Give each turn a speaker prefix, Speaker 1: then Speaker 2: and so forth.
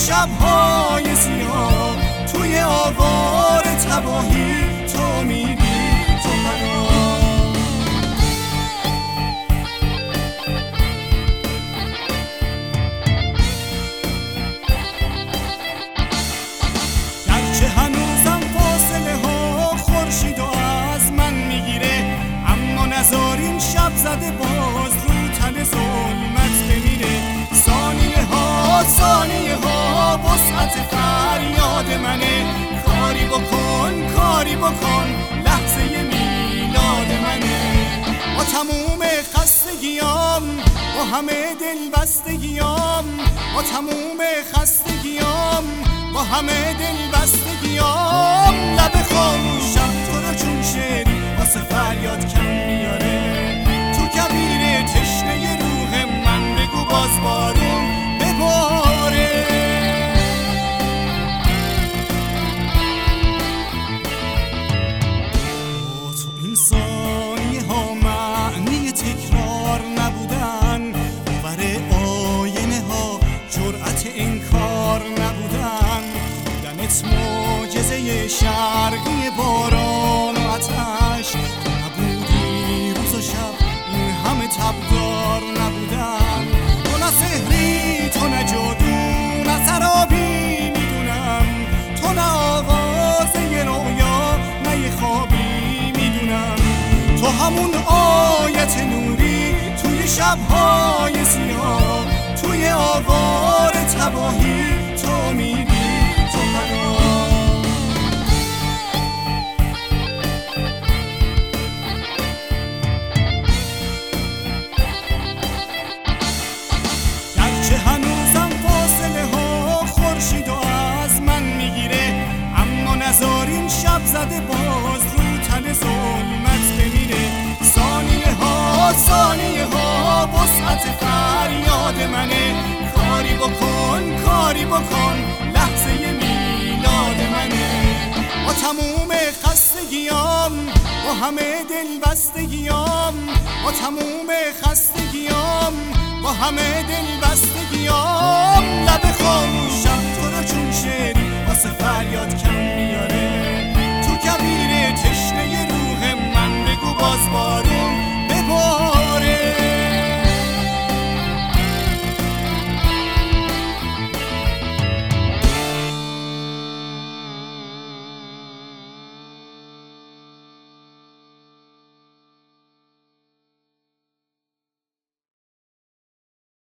Speaker 1: شب‌های سیاه، توی آوار تباهی تو میری تو منو. گرچه هنوزم فاصله ها خورشیدو از من میگیره، اما نذارین شب زده باز رو تن ظلمت بمیره. ثانیه ها وسعت فریاد منه، کاری بکن لحظه میلاد منه. با تموم خستگیام، با همه دلبستگیام، با تموم خستگیام، با همه دلبستگیام، لب خاموشم تو رو چون شعری واسه فریاد کم میاره. تو کبیر تشنه روح من بگو باز بارون بباره. تو این ثانیه ها معنی تکرار نبودن، باور آینه ها جرأت انکار نبودن. بودنت معجزه شرقی باران و آتش، نبودی روز و شب این همه تبدار نبودن. تو نه سحری، تو نه جادو، نه سرابی میدونم، تو نه آواز یه رویا، نه یه خوابی میدونم. تو همون آیت نوری توی شب‌های سیاه، توی آوار تباهی تو میری تو منو. گرچه هنوزم فاصله ها خورشیدو از من میگیره، اما نذارین شب زده باز رو تن ظلمت بمیره. ثانیه ها وسعت فریاد منه، کاری بکن لحظه میلاد منه. با تموم خستگیام، با همه دلبستگیام، با تموم خستگیام، با همه دلبستگیام،